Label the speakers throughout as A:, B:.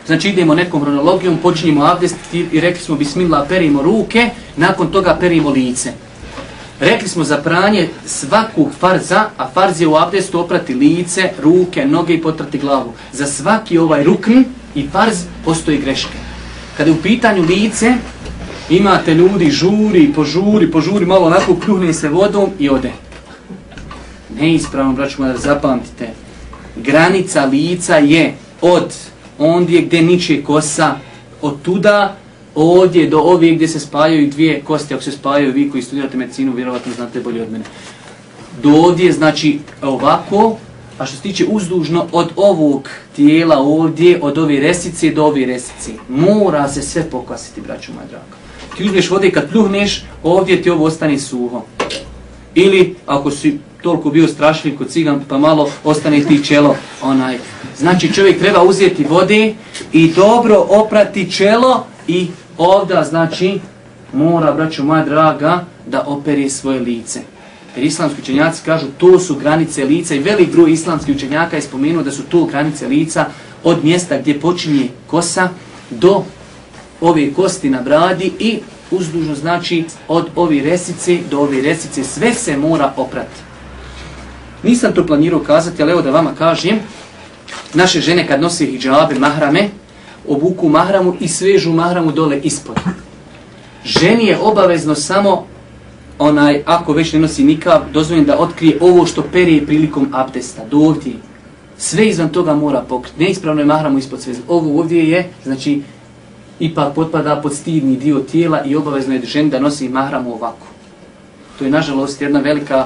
A: Znači idemo nekom hronologijom, počinjemo abdest i rekli smo bismillah, perimo ruke, nakon toga perimo lice. Rekli smo za pranje svakog farza, a farz je u abdestu oprati lice, ruke, noge i potrati glavu. Za svaki ovaj rukn i farz postoji greške. Kada je u pitanju lice, imate ljudi požuri, malo onako pljuhne se vodom i ode. Neispravno, braću moji, zapamtite. Granica lica je od ondje gdje niče kosa, od tuda ovdje do ovdje gdje se spajaju dvije kosti. Ako se spajaju, vi koji studirate medicinu, vjerovatno znate bolje od mene. Do ovdje, znači ovako, a što se tiče uzdužno od ovog tijela ovdje, od ove resice do ove resice. Mora se sve pokvasiti, braću moja draga. Ti uzmeš vode, kad pljuhneš, ovdje ti ovo ostane suho. Ili, ako si toliko bio strašljiv kod cigan, pa malo ostane ti čelo. Znači čovjek treba uzeti vode i dobro oprati čelo i ovdje, znači, mora, braćo moja draga, da opere svoje lice. Jer islamski učenjaci kažu, to su granice lica i velik broj islamskih učenjaka je spomenuo da su to granice lica od mjesta gdje počinje kosa do ove kosti na bradi i uzdužno, znači, od ove resice do ove resice sve se mora oprati. Nisam to planirao kazati, ali evo da vama kažem, naše žene kad nose hidžabe, mahrame, obuku mahramu i svežu mahramu dole ispod. Ženi je obavezno samo, ako već ne nosi nikab, dozvoljeno da otkrije ovo što perije prilikom abdesta, do ovdje. Sve izvan toga mora pokriti. Neispravno je mahramu ispod sve. Ovo ovdje je, znači, ipak potpada pod stidni dio tijela i obavezno je ženi da nosi mahramu ovako. To je nažalost jedna velika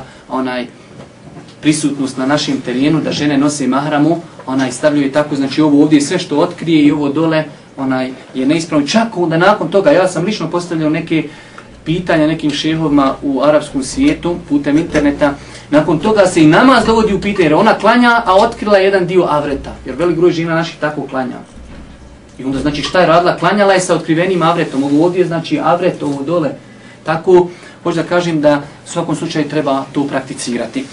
A: prisutnost na našem terenu, da žene nose mahramu, stavljaju tako, znači ovo ovdje sve što otkrije i ovo dole, je neispravno. Čak onda nakon toga, ja sam lično postavljao neke pitanja nekim šehovima u arapskom svijetu putem interneta, nakon toga se i namaz dovodi u pitanje, jer ona klanja, a otkrila jedan dio avreta, jer velik broj žena naših tako klanja. I onda znači šta je radila? Klanjala je sa otkrivenim avretom, ovo ovdje znači avret, ovo dole. Tako, hoću da kažem da u svakom slučaju treba to prakticirati.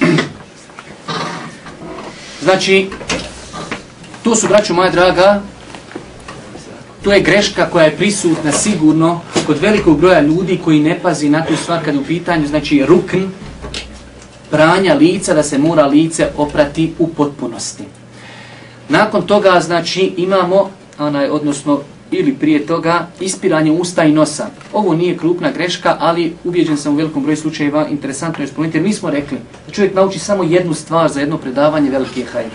A: Znači, to su, braćo moja draga, to je greška koja je prisutna sigurno kod velikog broja ljudi koji ne pazi na tu stvar kad u pitanju, znači rukn, pranja lica, da se mora lice oprati u potpunosti. Nakon toga, znači, imamo, odnosno, ili prije toga, ispiranje usta i nosa. Ovo nije krupna greška, ali ubijeđen sam u velikom broju slučajeva, interesantno je spomenuti, jer mi smo rekli da čovjek nauči samo jednu stvar za jedno predavanje, veliki je hajr.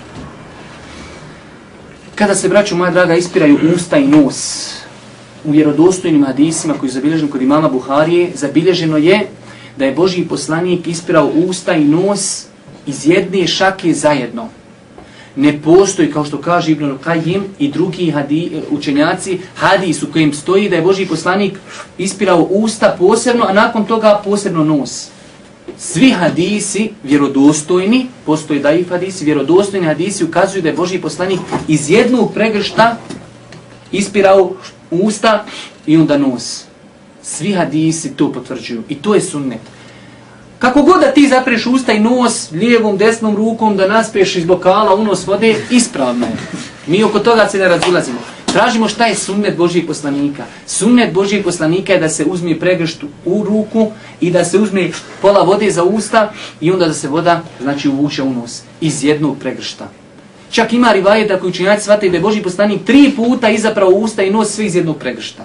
A: Kada se, braćo moja draga, ispiraju usta i nos, u vjerodostojnim hadisima koji su zabilježeni kod imama Buharije, zabilježeno je da je Božji poslanik ispirao usta i nos iz jedne šake zajedno. Ne postoji, kao što kaže Ibn Kajim i drugi učenjaci, hadis u kojem stoji da je Božji poslanik ispirao usta posebno, a nakon toga posebno nos. Svi hadisi vjerodostojni, postoji daif hadisi, vjerodostojni hadisi ukazuju da je Božji poslanik iz jednog pregršta ispirao usta i onda nos. Svi hadisi to potvrđuju i to je sunnet. Kako god da ti zapreš usta i nos lijevom, desnom rukom, da naspiješ iz bokala u nos vode, ispravno je. Mi oko toga se ne razilazimo. Tražimo šta je sunnet Božjih poslanika. Sunnet Božjih poslanika je da se uzme pregršt u ruku i da se uzme pola vode za usta i onda da se voda, znači, uvuče u nos iz jednog pregršta. Čak ima rivajet da koji učenjaci shvataju da je Božji poslanik 3 puta izaprao usta i nos sve iz jednog pregršta.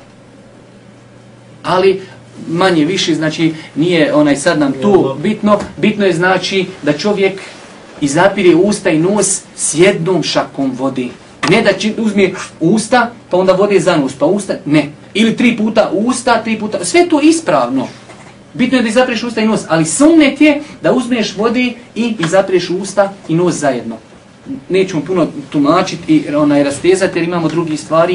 A: Ali manje više, znači nije sad nam tu bitno. Bitno je znači da čovjek izapire usta i nos s jednom šakom vode. Ne da uzme usta, pa onda vode za nos, pa usta, ne. Ili 3 puta usta, 3 puta, sve to ispravno. Bitno je da izapireš usta i nos, ali sunnet je da uzmeš vode i izapireš usta i nos zajedno. Nećemo puno tumačiti i rastezati jer imamo drugi stvari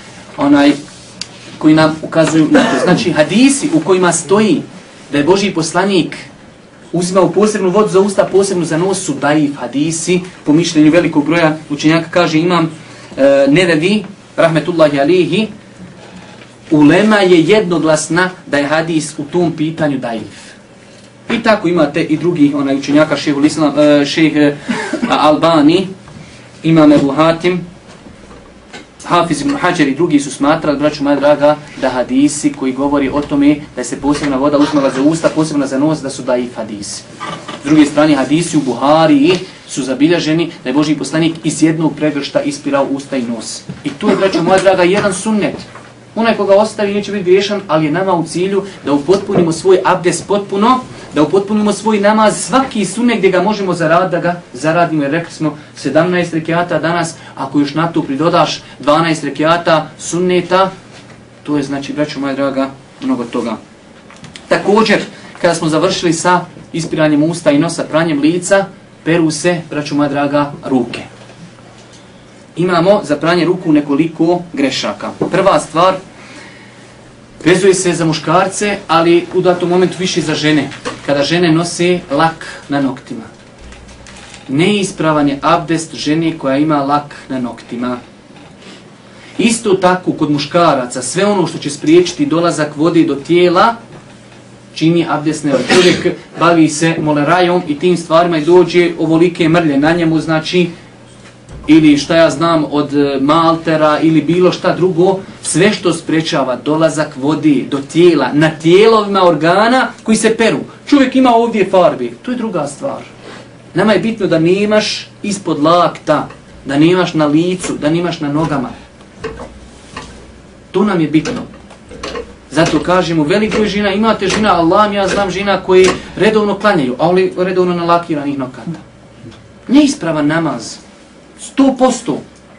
A: koji nam ukazuju na to. Znači hadisi u kojima stoji da je Božji poslanik uzimao posebnu vodu za usta, posebno za nos su daif hadisi, po mišljenju velikog broja učenjaka, kaže imam Nevevi, rahmetullahi alihi, ulema je jednoglasna da je hadis u tom pitanju daif. I tako imate i drugih učenjaka, šejh Albani, imam Ebu Hatim, Hafiz ibn Hadžer i drugi su smatrali, braćo moja draga, da hadisi koji govori o tome da se posebna voda uzmela za usta, posebna za nos, da su daif hadisi. S druge strane, hadisi u Buhariji su zabilježeni da je Božji poslanik iz jednog pregršta ispirao usta i nos. I to je, braćo moja draga, jedan sunnet. Onaj koga ostavi neće biti griješan, ali je nama u cilju da upotpunimo svoj abdest potpuno, da upotpunimo svoj namaz, svaki sunnet gdje ga možemo zaraditi, da ga zaradimo. Jer rekli smo 17 rekiata danas, ako još na to pridodaš 12 rekiata sunneta, to je znači, braćo moja draga, mnogo toga. Također, kada smo završili sa ispiranjem usta i nosa, pranjem lica, peru se, braćo moja draga, ruke. Imamo za pranje ruku nekoliko grešaka. Prva stvar, vezuje se za muškarce, ali u datom momentu više za žene. Kada žene nose lak na noktima. Neispravan je abdest žene koja ima lak na noktima. Isto tako kod muškaraca, sve ono što će spriječiti dolazak vode do tijela, čini abdest nevaljan. Čovjek bavi se molerajom i tim stvarima i dođe ovolike mrlje na njemu, znači, ili šta ja znam od maltera ili bilo šta drugo, sve što sprečava dolazak vode do tijela, na tijelovima organa koji se peru. Čovjek ima ovdje farbe, to je druga stvar. Nama je bitno da nemaš ispod lakta, da nemaš na licu, da nemaš na nogama. To nam je bitno. Zato kažemo, velik broj žena, imate žena, Allah, ja znam žena koji redovno klanjaju, ali redovno nalakiranih nokata. Neispravan namaz. 100%.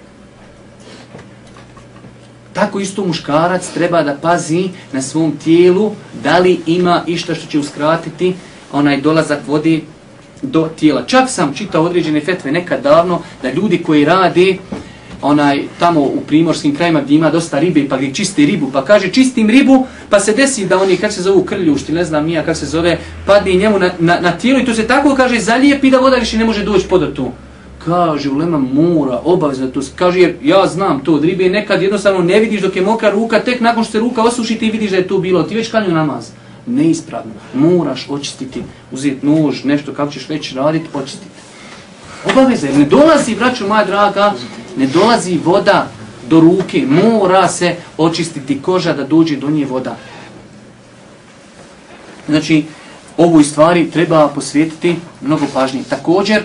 A: Tako isto muškarac treba da pazi na svom tijelu da li ima išta što će uskratiti onaj dolazak vode do tijela. Čak sam čitao određene fetve nekad davno da ljudi koji rade tamo u primorskim krajima gdje ima dosta ribe pa gdje čiste ribu, pa kaže čistim ribu pa se desi da oni, kad se zovu krljušti, ne znam nija kako se zove, padne njemu na tijelo i to se tako kaže zalijepi da voda više ne može doći pod tu. Kaže, ulema mora, obavezno to. Kaže, jer ja znam to od ribe, nekad jednostavno ne vidiš dok je mokra ruka, tek nakon što se ruka osuši ti vidiš da je to bilo. Ti već klanju namaz. Neispravno. Moraš očistiti, uzeti nož, nešto kako ćeš već raditi, očistiti. Obaveza, jer ne dolazi, braćo moja draga, ne dolazi voda do ruke. Mora se očistiti koža da dođe do nje voda. Znači, ovoj stvari treba posvetiti mnogo pažnje. Također,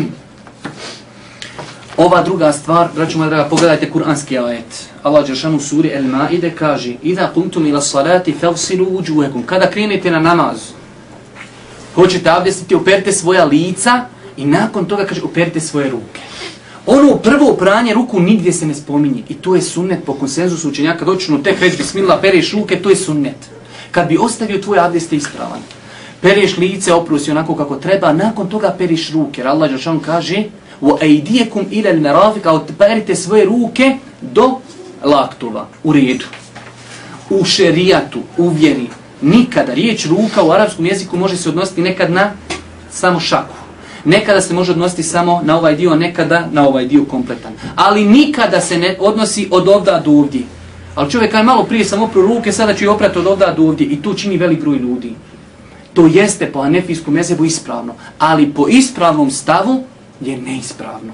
A: ova druga stvar, braćo moja draga, pogledajte kuranski ajet. Allah dželešanu u suri El-Maide kaže: "Iza qumtum ila salati fagsilu wujuhakum." Kada krenete na namaz, hoćete abdestiti, operite svoja lica i nakon toga kaže operite svoje ruke. Ono prvo pranje ruku nigdje se ne spominje i to je sunnet po konsenzusu učenjaka. Doćemo tek reći bismillah, pereš ruke, to je sunnet. Kad bi ostavio tvoj abdest je ispravan. Pereš lice, oprusi onako kako treba, nakon toga periš ruke. Jer Allah dželešanu kaže: وَأَيْدِيَكُمْ إِلَى الْمَرَافِقَ, operite svoje ruke do laktova, u redu. U šerijatu, u vjeri, nikada riječ ruka u arapskom jeziku može se odnositi nekad na samo šaku. Nekada se može odnositi samo na ovaj dio, nekada na ovaj dio kompletan. Ali nikada se ne odnosi od ovda do ovdje. Ali čovjek kaže, malo prije sam opru ruke, sada ću i oprati od ovda do ovdje. I to čini velik broj ljudi. To jeste po hanefijskom mezhebu ispravno. Ali po ispravnom stavu je neispravno.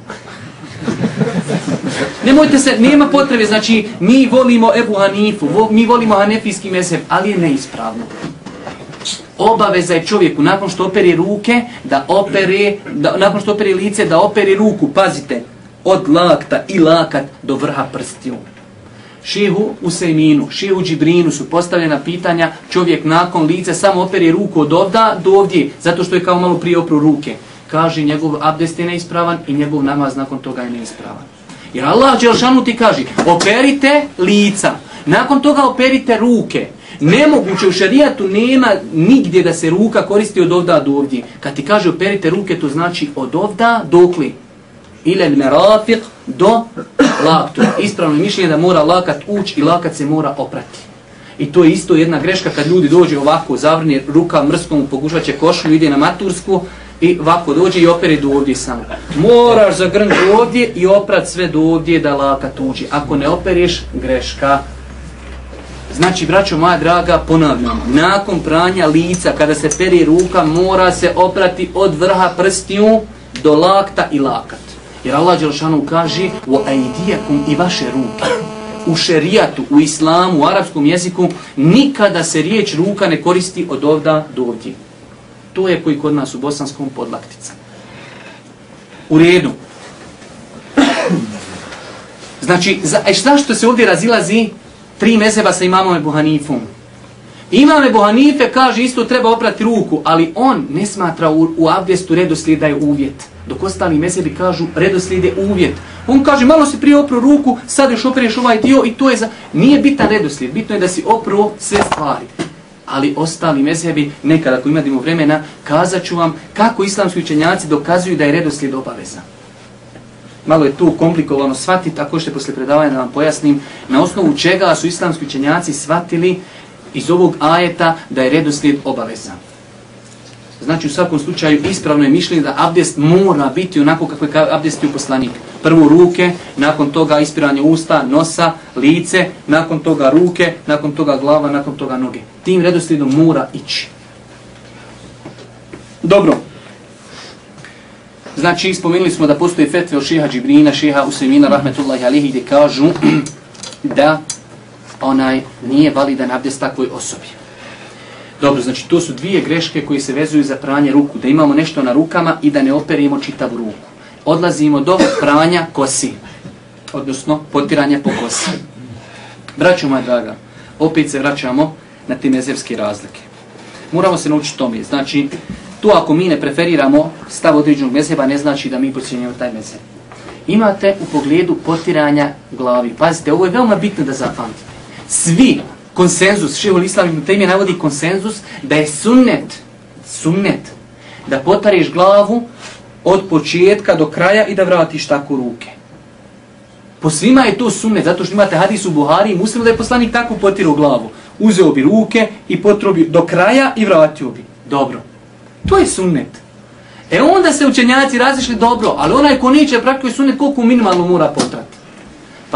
A: Nemojte se, nema potrebe, znači mi volimo Ebu Hanifu, mi volimo hanefijski mezheb, ali je neispravno. Obaveza je čovjeku nakon što opere ruke, nakon što opere lice, da opere ruku, pazite, od lakta i lakat do vrha prstiju. Šehu Usejminu, šehu Džibrinu su postavljena pitanja, čovjek nakon lice samo opere ruku od ovda do ovdje, zato što je kao malo prije opru ruke. Kaže, njegov abdest je neispravan i njegov namaz nakon toga je neispravan. Jer Allah dželešanu ti kaže, operite lica, nakon toga operite ruke. Nemoguće, u šarijatu nema nigdje da se ruka koristi od ovda do ovdje. Kad ti kaže operite ruke, to znači od ovda dokli. Ile merafiq do laktu. Ispravno je mišljenje da mora lakat ući i lakat se mora oprati. I to je isto jedna greška kad ljudi dođe ovako, zavrne ruka mrskom, pokušat će košulju, ide na matursku i ovako dođe i opere do ovdje samo. Moraš zagrnuti ovdje i oprat sve do ovdje da lakat uđe. Ako ne opereš, greška. Znači, braćo moja draga, ponavljam, nakon pranja lica, kada se peri ruka, mora se oprati od vrha prstiju do lakta i lakat. Jer Allah dželešanu kaže o aidijakum i vaše ruke. U šerijatu, u islamu, u arapskom jeziku nikada se riječ ruka ne koristi od ovda do ovdje. To je koji kod nas u bosanskom podlaktica. U redu. Znači, zašto se ovdje razilazi 3 mezheba sa imamom Ebu Hanifom? Imam Ebu Hanife kaže isto treba oprati ruku, ali on ne smatra u abdestu redoslijed da je uvjet. Dok ostali mezhebi kažu redoslijed je uvjet. On kaže malo si prije opro ruku, sad još opereš ovaj dio i to je za... Nije bitan redoslijed, bitno je da si opro sve stvari. Ali ostali mezhebi, nekada ako imamo vremena, kazat ću vam kako islamski učenjaci dokazuju da je redoslijed obaveza. Malo je tu komplikovano shvatiti, ako ćete posle predavanja da vam pojasnim na osnovu čega su islamski učenjaci shvatili iz ovog ajeta da je redoslijed obaveza. Znači u svakom slučaju ispravno je mišljenje da abdest mora biti onako kako je abdestio poslanik. Prvo ruke, nakon toga ispiranje usta, nosa, lice, nakon toga ruke, nakon toga glava, nakon toga noge. Tim redoslijedom mora ići. Dobro. Znači spomenuli smo da postoji fetve od šeha Džibrina, šeha Usajmina rahmetullahi alihi gdje kažu da nije validan abdest takvoj osobi. Dobro, znači to su 2 greške koje se vezuju za pranje ruku. Da imamo nešto na rukama i da ne operimo čitavu ruku. Odlazimo do pranja kosi. Odnosno potiranja po kosi. Braćo moja draga, opet se vraćamo na te mezhebske razlike. Moramo se naučiti tome. Znači, tu ako mi ne preferiramo stav određenog mezheba, ne znači da mi podcjenjujemo taj mezheb. Imate u pogledu potiranja glavi. Pazite, ovo je veoma bitno da zapamtite. Svi konsenzus, šehol Islam ibn Tejmije navodi konsenzus da je sunnet da potariš glavu od početka do kraja i da vratiš tako ruke. Po svima je to sunnet, zato što imate hadis u Buhari i Muslimu da je poslanik tako potirao glavu. Uzeo bi ruke i potro bi do kraja i vratio bi. Dobro. To je sunnet. Onda se učenjaci razišli dobro, ali onaj ko neće praktikuje sunnet koliko minimalno mora potrati. Pa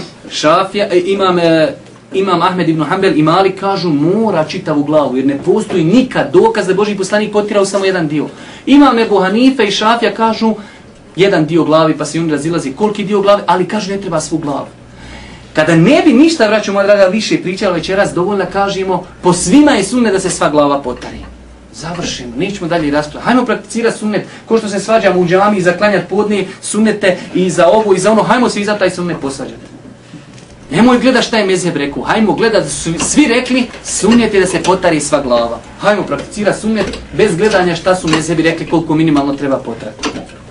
A: Imam Ahmed ibn Hanbel i Malik kažu mora čitavu glavu, jer ne postoji nikad dokaz da je Božji poslanik potirao samo jedan dio. Imam Ebu Hanife i Šafija kažu jedan dio glavi, pa se on razilazi koliki dio glave, ali kažu ne treba svu glavu. Kada ne bi ništa, braćo moja draga, više pričalo večeras, dovoljno kažemo po svima je sunnet da se sva glava potari. Završimo, nećemo dalje raspravljati. Hajmo prakticirati sunnet, ko što se svađamo u džami i zaklanjati podne sunnete i za ovo i za ono, hajmo se i za taj sunnet posvađati. Nemoj gledat šta je mezheb rekao, hajmo gledat da su svi rekli sunnet je da se potari sva glava. Hajmo prakticirati sunnet bez gledanja šta su mezhebi rekli koliko minimalno treba potrati.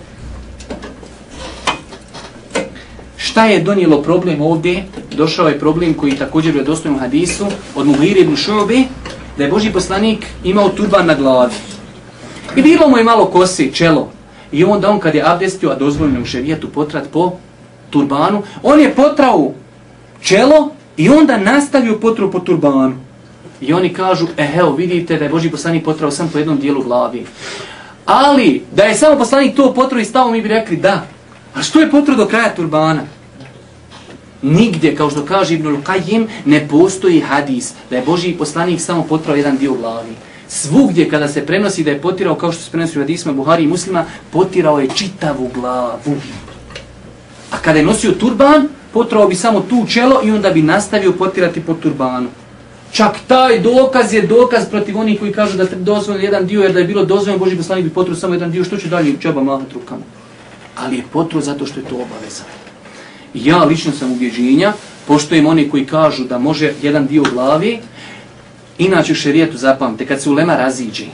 A: Šta je donijelo problem ovdje? Došao je problem koji također je vjerodostojno u hadisu od Mughire ibn Šu'be da je Božji poslanik imao turban na glavi. I bilo mu je malo kose, čelo. I onda on kad je abdestio, a dozvoljeno u šerijetu potrat po turbanu, on je potrao čelo i onda nastavio potru po turbanu. I oni kažu, evo vidite da je Božji poslanik potrao samo po jednom dijelu glavi. Ali da je samo poslanik to potrao i stao, mi bi rekli da. A što je potrao do kraja turbana? Nigdje, kao što kaže Ibnul Kajim, ne postoji hadis da je Božji poslanik samo potrao jedan dio glavi. Svugdje kada se prenosi da je potirao, kao što se prenosi u hadisima Buhari i Muslima, potirao je čitavu glavu. A kada je nosio turban, potrao bi samo tu čelo i onda bi nastavio potirati po turbanu. Čak taj dokaz je dokaz protiv onih koji kažu da je dozvoljeno jedan dio, jer da je bilo dozvoljeno Božji poslanik bi potrao samo jedan dio, što će dalje džaba mahat rukama. Ali je potrao zato što je to obaveza. Ja lično sam ubjeđenja, poštujem oni koji kažu da može jedan dio glavi, inače u šerijetu zapamte, kad se ulema raziđe,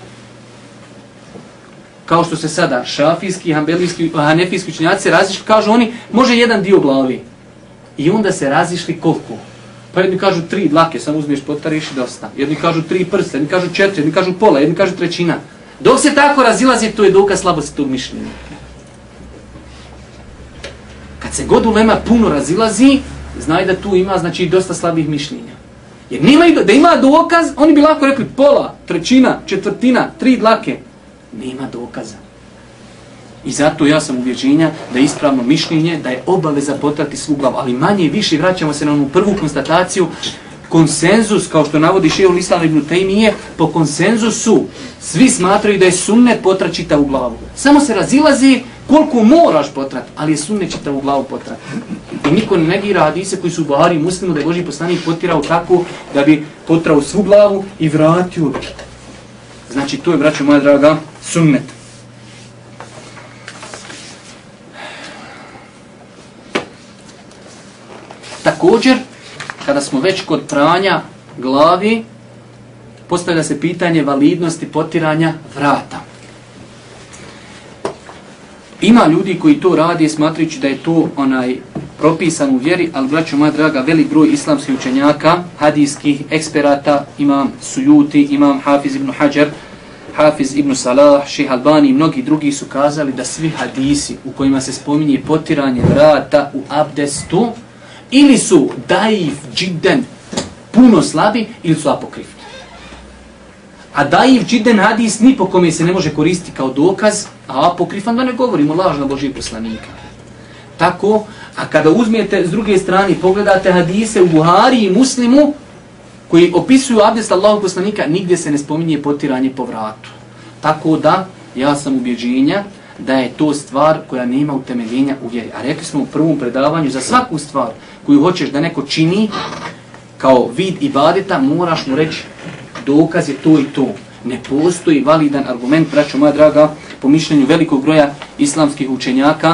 A: kao što se sada šafijski, hanefijski učenjaci razišli, kažu oni, može jedan dio glavi. I onda se razišli koliko? Pa jedni kažu 3 dlake, samo uzmeš potariš i dosta. Jedni kažu 3 prsta, jedni kažu 4, jedni kažu pola, jedni kažu 1/3. Dok se tako razilazi, to je dokaz slabosti tog mišljenja. Kad se god ulema puno razilazi, znaj da tu ima znači dosta slabih mišljenja. Jer da ima dokaz, oni bi lako rekli pola, 1/3, 1/4, 3 dlake. Nema dokaza. I zato ja sam ubjeđenja da je ispravno mišljenje, da je obaveza potrati svu glavu. Ali manje i više vraćamo se na onu prvu konstataciju. Konsenzus, kao što navodi šejhul Islam ibn Tejmije, po konsenzusu svi smatraju da je sunnet potrati čitavu glavu. Samo se razilazi koliko moraš potrati, ali je sunnet čitavu glavu potrati. I niko ne negira hadise koji su u Buhari i Muslimu da je Božji poslanik potirao tako da bi potrao svu glavu i vratio. Znači to je, braćo moja draga, sunnet. Također, kada smo već kod pranja glavi, postavlja se pitanje validnosti potiranja vrata. Ima ljudi koji to radi smatrajući da je to propisan u vjeri, ali braćo moja draga, velik broj islamskih učenjaka, hadijskih eksperata, imam Sujuti, imam Hafiz ibn Hajar, Hafiz ibn Salah, Šejh Albani i mnogi drugi su kazali da svi hadisi u kojima se spominje potiranje vrata u abdestu ili su daif, džidden, puno slabi ili su apokrifni. A daif, džidden hadis ni po kome se ne može koristiti kao dokaz, a apokrifan da ne govorimo lažno Božijeg poslanika. Tako, a kada uzmete s druge strane pogledate hadise u Buhari i Muslimu koji opisuju abdest Allahovog poslanika, nigdje se ne spominje potiranje po vratu. Tako da, ja sam ubjeđenja da je to stvar koja nema utemeljenja u vjeri. A rekli smo u prvom predavanju, za svaku stvar koju hoćeš da neko čini kao vid ibadeta, moraš mu reći dokaz je to i to. Ne postoji validan argument, braćo moja draga, po mišljenju velikog broja islamskih učenjaka,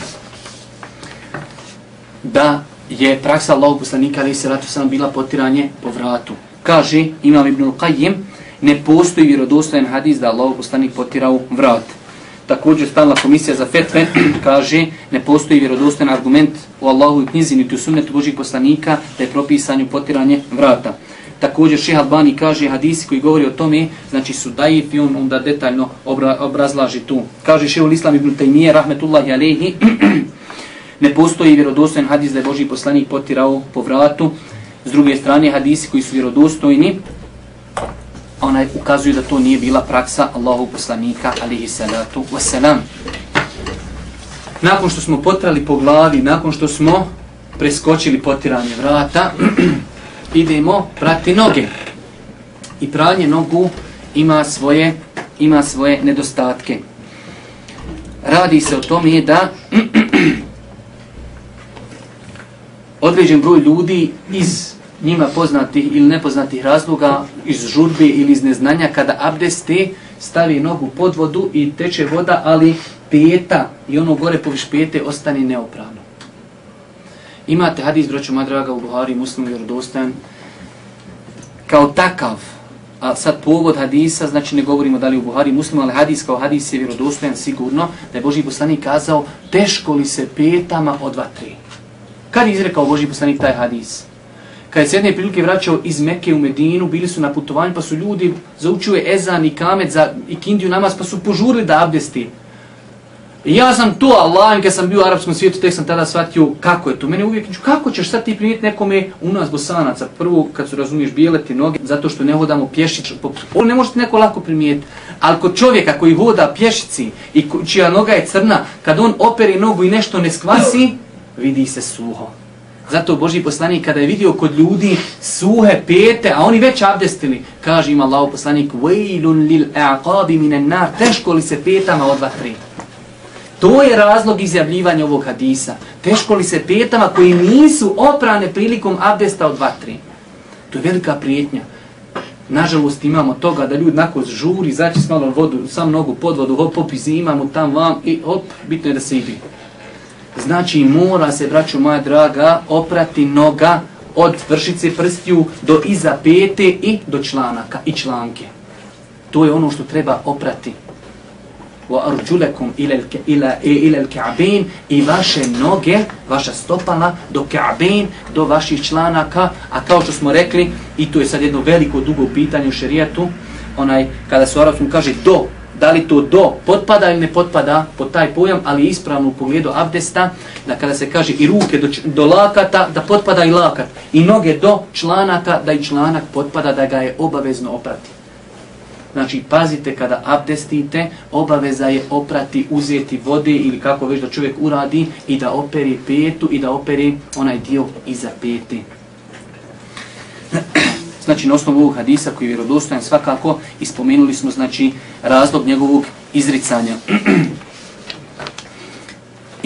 A: da je praksa Allahovog poslanika alejhi selatu vesselam bila potiranje po vratu. Kaže Imam Ibn al-Qayyim, ne postoji vjerodostojan hadis da Allahov poslanik potirao vrat. Također stalna komisija za fetve kaže ne postoji vjerodostojan argument u Allahovoj knjizi niti u sunnetu Božjih poslanika da je propisano potiranje vrata. Također Šejh Albani kaže hadisi koji govori o tome, znači su daif i on onda detaljno obrazlaži tu. Kaže Šejhul Islam ibn Tejmije rahmetullahi alejhi, ne postoji vjerodostojan hadis da je Božji poslanik potirao po vratu. S druge strane hadisi koji su vjerodostojni ukazuju da to nije bila praksa Allahovog poslanika alejhi salatu vesselam. Nakon što smo potrali po glavi, nakon što smo preskočili potiranje vrata, idemo prati noge. I pranje nogu ima svoje nedostatke. Radi se o tome da određen broj ljudi iz njima poznatih ili nepoznatih razloga, iz žurbe ili iz neznanja, kada abdeste, stavi nogu pod vodu i teče voda, ali peta i ono gore poviš pete ostane neopravno. Imate hadis, braćo moja draga, u Buhari, Muslimu, vjerodostojan, kao takav, a sad povod hadisa, znači ne govorimo da li u Buhari, Muslimu, ali hadis kao hadis je vjerodostojan sigurno, da je Božji poslanik kazao, teško li se petama od vatre. Kad je izrekao Božji poslanik taj hadis? Kad je s jedne prilike vraćao iz Mekke u Medinu, bili su na putovanju, pa su ljudi zaučili ezan i kamet za ikindiju namaz, pa su požurili da abdesti. I ja sam to, Allah, kad sam bio u arapskom svijetu, tek sam tada shvatio kako je to. Mene uvijek, kako ćeš sad ti primijeti nekome u nas Bosanaca? Prvo, kad su razumiješ bijele ti noge, zato što ne hodamo pješić, ovo ne možete neko lako primijeti. Ali kod čovjeka koji hoda pješici i čija noga je crna, kad on opere nogu i nešto ne skvasi, vidi se suho. Zato Božji poslanik kada je vidio kod ljudi suhe pete, a oni već abdestili, kaže im Allahov poslanik, وَيْلٌ لِلْأَعْقَابِ مِنَ النَّارِ, teško li se petama od vatre. To je razlog izjavljivanja ovog hadisa. Teško li se petama koji nisu oprane prilikom abdesta od vatre. To je velika prijetnja. Nažalost imamo toga da ljudi nakon žuri, zaći s malo vodu, sam nogu pod vodu, hop, hop, imamo tam vam i hop, bitno je da se ide. Znači mora se, braćo moja draga, oprati noga od vršice prstiju do iza pete i do članaka i članke. To je ono što treba oprati. وَأَرْجُلَكُمْ إِلَى الْكَعْبَيْنِ i vaše noge, vaša stopala do ka'bein, do vaših članaka, a kao što smo rekli, i to je sad jedno veliko dugo pitanje u šerijatu, kada se u arapskom kaže do, da li to do potpada ili ne potpada pod taj pojam, ali je ispravno u pogledu abdesta, da kada se kaže i ruke do lakata, da potpada i lakat, i noge do članaka, da i članak potpada, da ga je obavezno oprati. Znači, pazite kada abdestite, obaveza je oprati, uzeti vode ili kako već da čovjek uradi i da operi petu i da operi onaj dio iza pete. Znači, na osnovu ovog hadisa koji je vjerodostojan svakako ispomenuli smo, znači, razlog njegovog izricanja.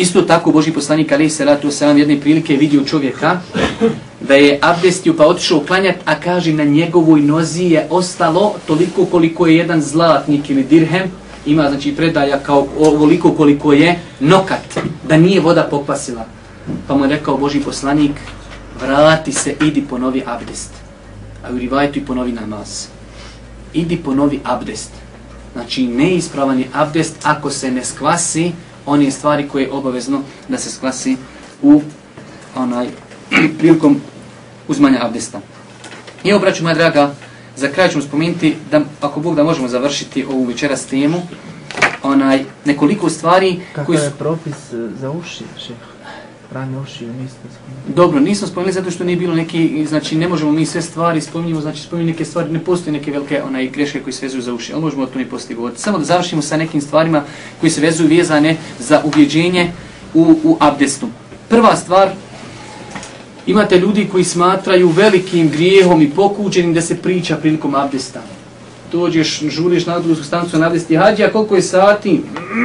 A: Isto tako Božji poslanik alejhi salatu vesselam jedne prilike vidio čovjeka da je abdestio pa otišao klanjati, a kaže na njegovoj nozi je ostalo toliko koliko je jedan zlatnik ili dirhem, ima znači predaja kao ovoliko koliko je nokat, da nije voda pokvasila. Pa mu je rekao Božji poslanik, vrati se, idi ponovi abdest. A u rivajetu i ponovi namaz. Idi ponovi abdest. Znači neispravan je abdest ako se ne skvasi one stvari koje je obavezno da se skvasi u prilikom uzmanja abdesta. I evo, braćo moja draga, za kraj ćemo spomenuti da ako Bog da možemo završiti ovu večeras temu, nekoliko stvari
B: koji su... Kako je propis za uši, šef? Pranje uši, nismo spomenuli.
A: Dobro, nismo spomenuli zato što nije bilo neki, znači ne možemo mi sve stvari spominjemo, znači spominjemo neke stvari, ne postoje neke velike greške koji se vezuju za uši, ali možemo o tome poslije govoriti. Samo da završimo sa nekim stvarima koji se vezuju vezane za ubjeđenje u abdestu. Prva stvar, imate ljudi koji smatraju velikim grijehom i pokuđenim da se priča prilikom abdesta. Dođeš, žuriš na drugu stanicu na abdesti, hađija, koliko je sati?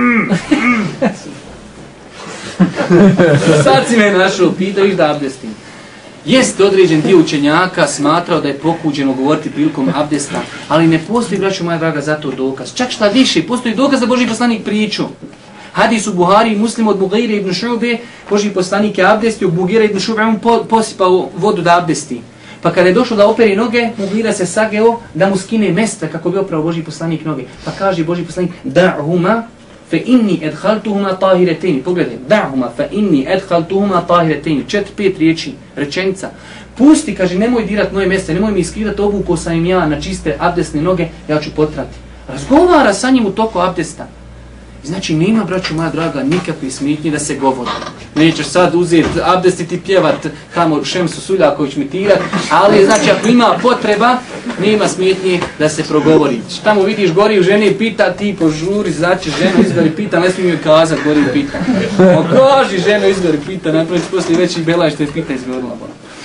A: Sad si me našao, pitaš da abdestim. Jeste određen dio učenjaka smatrao da je pokuđeno govoriti prilikom abdesta, ali ne postoji, braćo moja draga, za to dokaz. Čak šta više, postoji dokaz da Božji poslanik priču. Hadis u Buhari i Muslim od Mugire ibn Šube, Božji poslanik je abdestio, Mugire ibn Šube, on posipao vodu da abdesti. Pa kada je došlo da operi noge, Mugire se sageo da mu skine mesta kako bi oprao Božji poslanik noge. Pa kaže Božji poslanik, da'huma fa inni adkhaltuhuma tahiretain. Pogledaj, da'huma fa inni adkhaltuhuma tahiretain. 4-5 riječi, rečenica. Pusti, kaže, nemoj dirat moje mjesta, nemoj mi iskidati obuko sam im ja na čiste abdesne noge, ja ću potrati. Razgovara sa njim u toku abdesta. Znači, nema, braćo moja draga, nikakve smetnje da se govori. Nećeš sad uzeti abdest i ti pjevat tamo Šemsu Suljaković mitirat, ali znači ako ima potreba, nema smetnje da se progovori. Tamo vidiš gori u žene i pita, ti požuri, znači ženu izgori pita, ne smijem joj kazat, gori pita. Okaži ženu izgori pita, napraviš poslije veći belaj što je pita izgorila.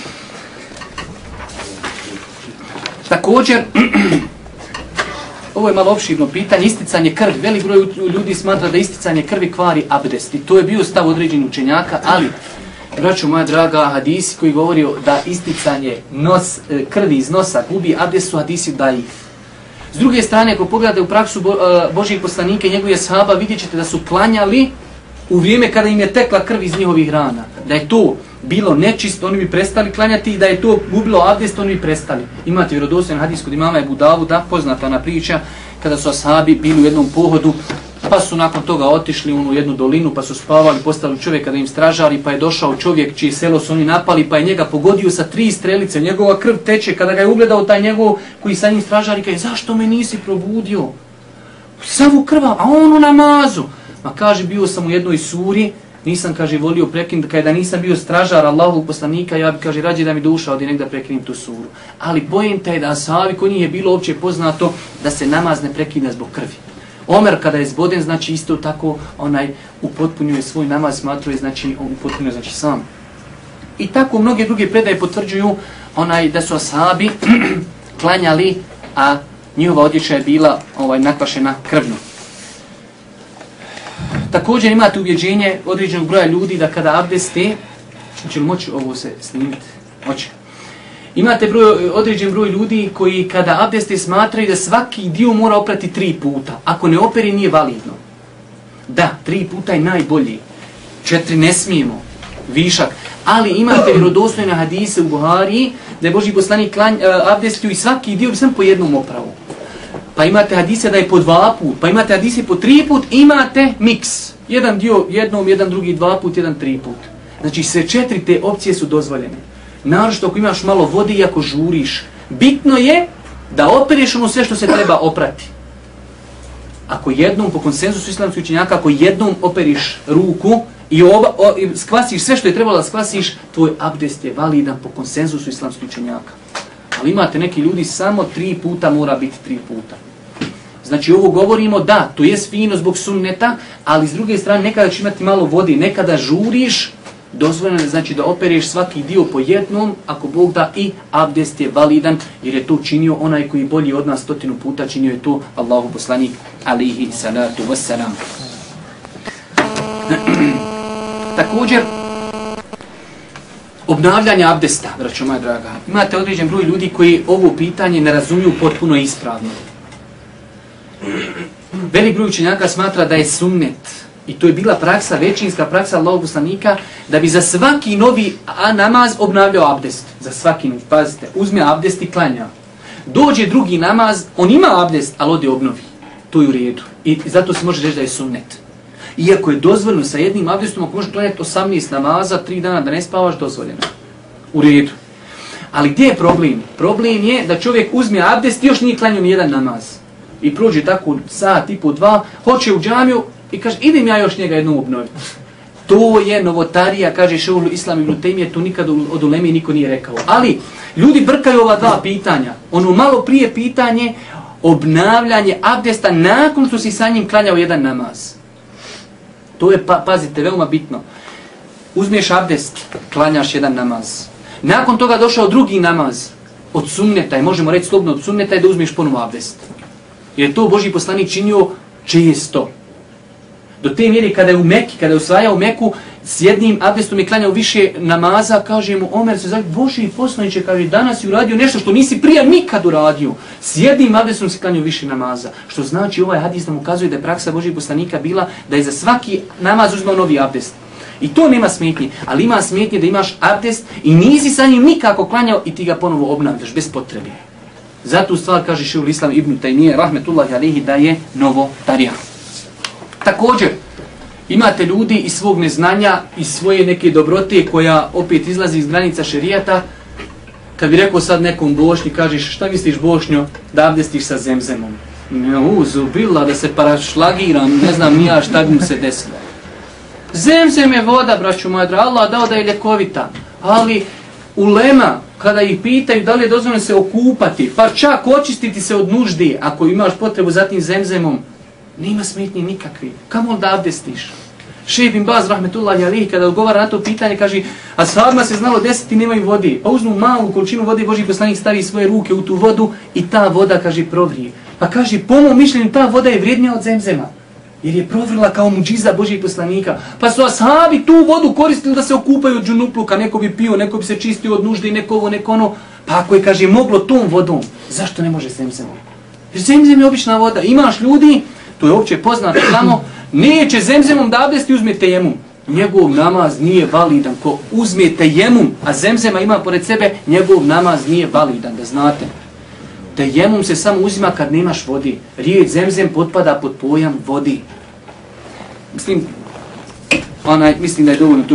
A: Također, ovo je malo opširno pitanje, isticanje krvi. Velik broj ljudi smatra da isticanje krvi kvari abdest. I to je bio stav određenih učenjaka, ali, braćo moja draga, hadisi koji govorio da isticanje krvi iz nosa gubi abdest su hadisi daif. S druge strane, ako pogledate u praksu Božjih poslanika i njegovih ashaba, vidjet ćete da su klanjali u vrijeme kada im je tekla krv iz njihovih rana. Da je to bilo nečisto, oni bi prestali klanjati, i da je to gubilo abdest, oni bi prestali. Imate vjerodostojan hadis kod imama Ebu Davuda, poznata ona priča, kada su ashabi bili u jednom pohodu, pa su nakon toga otišli u jednu dolinu, pa su spavali, postali čovjeka da im stražari, pa je došao čovjek čije selo su oni napali, pa je njega pogodio sa 3 strelice, njegova krv teče, kada ga je ugledao taj njegov koji sa njim stražari, kaže, zašto me nisi probudio? Savu krva, a on u namazu. Ma kaže, bio sam u jednoj suri, nisam, kaže, volio prekinuti, kada nisam bio stražar Allahovog poslanika, ja bi, kaže, rađe da mi duša odi negdje prekinim tu suru. Ali poenta je da ashabi, kod njih je bilo uopće poznato da se namaz ne prekine zbog krvi. Omer kada je zboden, znači isto tako upotpunjuje svoj namaz, smatruje, znači upotpunjuje, znači sam. I tako mnoge druge predaje potvrđuju da su ashabi klanjali, a njihova odjeća je bila nakvašena krvno. Također imate ubjeđenje određenog broja ljudi da kada abdeste, će li moći ovo se snimiti? Moći. Imate određen broj ljudi koji kada abdeste smatraju da svaki dio mora oprati 3 puta. Ako ne operi nije validno. Da, 3 puta je najbolji. 4 ne smijemo. Višak. Ali imate vjerodostojne hadise u Buhari da je Božji poslanik abdestio i svaki dio bi sam po jednom opravu. Pa imate hadise da je po 2 put, pa imate hadise po 3 put, imate miks. Jedan dio jednom, jedan drugi 2 put, jedan 3 put. Znači sve 4 te opcije su dozvoljene. Naročito ako imaš malo vode i ako žuriš. Bitno je da opereš ono sve što se treba oprati. Ako jednom, po konsenzusu islamskih učenjaka, ako jednom operiš ruku i skvasiš sve što je trebalo da skvasiš, tvoj abdest je validan po konsenzusu islamskih učenjaka. Ali imate neki ljudi, samo 3 puta mora biti 3 puta. Znači ovo govorimo da, to je fino zbog sunneta, ali s druge strane nekada će imati malo vode, nekada žuriš, dozvoljeno je znači da opereš svaki dio po jednom, ako Bog da, i abdest je validan, jer je to činio onaj koji bolji od nas 100 puta, činio je to Allahu poslanik alejhi salatu vesselam. Također, obnavljanje abdesta, braćo moja draga. Imate određen broj ljudi koji ovo pitanje ne razumiju potpuno ispravno. Velik broj učenjaka smatra da je sunnet, i to je bila praksa, većinska praksa Allahovog poslanika, da bi za svaki novi namaz obnavljao abdest. Za svaki novi, pazite, uzme abdest i klanja. Dođe drugi namaz, on ima abdest, ali ode obnovi. To je u redu. I zato se može reći da je sunnet. Iako je dozvoljeno sa jednim abdestom, ako možeš klanjati 18 namaza, 3 dana da ne spavaš, dozvoljeno. U redu. Ali gdje je problem? Problem je da čovjek uzme abdest i još nije klanjao nijedan namaz. I prođe tako sat i po 2, hoće u džamiju i kaže, idem ja još njega jednom obnoviti. To je novotarija, kaže Šejhul Islam ibn Tejmije, to nikad od uleme niko nije rekao. Ali ljudi brkaju ova dva pitanja. Ono malo prije pitanje, obnavljanje abdesta nakon što si sa njim klanjao jedan namaz. To je, pazite, veoma bitno. Uzmeš abdest, klanjaš jedan namaz. Nakon toga došao drugi namaz. Od sunneta je, možemo reći slobodno od sunneta je da uzmeš ponovo abdest. Jer je to Božji poslanik činio često. Do te mjere kada je u Meki, kada je usvajao Meku, s jednim abdestom je klanjao više namaza, kaže mu Omer se zove, Božji poslaniče, kaže, danas si uradio nešto što nisi prije nikad uradio. S jednim abdestom si klanjao više namaza. Što znači ovaj hadis nam ukazuje da je praksa Božjih poslanika bila da je za svaki namaz uzmao novi abdest. I to nema smetnje, ali ima smetnje da imaš abdest i nisi sa njim nikako klanjao i ti ga ponovo obnavljaš, bez potrebe. Zato u stvar kaže Šejhul Islam ibn Tejmije, rahmetullahi alejhi, da je novotarija. Također, imate ljudi iz svog neznanja, iz svoje neke dobrote koja opet izlazi iz granica šerijata. Kad bi rekao sad nekom Bošnji, kažeš šta misliš Bošnjo da abdestiš sa zemzemom? Uzubila da se parašlagiram, ne znam nija šta bi mu se desilo. Zemzem je voda, braću moja draga, Allah dao da je ljekovita, ali ulema, kada ih pitaju da li je dozvoljeno se okupati, pa čak očistiti se od nužde, ako imaš potrebu za tim zemzemom, nema smetnje nikakvi. Kamo da abdestiš? Šejh bin Baz, rahmetullahi alejhi, kada odgovara na to pitanje, kaže, a sahabima se znalo desiti, nemaju vode. Pa uzmu malu količinu vode, Božji poslanik stavi svoje ruke u tu vodu i ta voda, kaže, provrije. Pa kaže, po mom mišljenju, ta voda je vrijednija od zemzema. Jer je provrila kao muđiza Božjih poslanika. Pa su ashabi tu vodu koristili da se okupaju od džunupluka. Neko bi pio, neko bi se čistio od nužde i neko ovo, neko ono. Pa ako je, kaže, moglo tom vodom, zašto ne može zemzemom? Jer zemzem je obična voda. Imaš ljudi, to je opće poznato samo, neće zemzemom da abdesti, uzme tejemum. Njegov namaz nije validan. Ko uzme tejemum, a zemzema ima pored sebe, njegov namaz nije validan, da znate. Tejemum se samo uzima kad nemaš vodi. Riječ zemzem potpada pod pojam vodi. Mislim da je dovoljno to